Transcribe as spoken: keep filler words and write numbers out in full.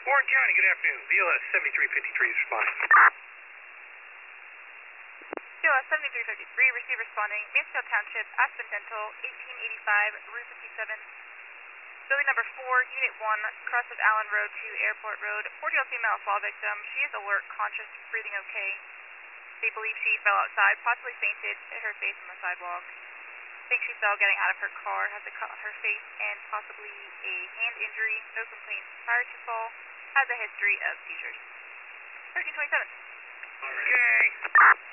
Warren County, good afternoon. V L S seventy-three fifty-three is responding. V L S seventy-three fifty-three, receive responding, Mansfield Township, Aspen Dental, eighteen eighty-five, Route fifty-seven. Building number four, Unit one, cross of Allen Road to Airport Road. forty-year-old female fall victim. She is alert, conscious, breathing okay. They believe she fell outside, possibly fainted, hit her face on the sidewalk. Think she fell getting out of her car, has a cut on her face, and possibly a hand injury. No complaints prior to fall. Has a history of seizures. thirteen twenty-seven. Okay.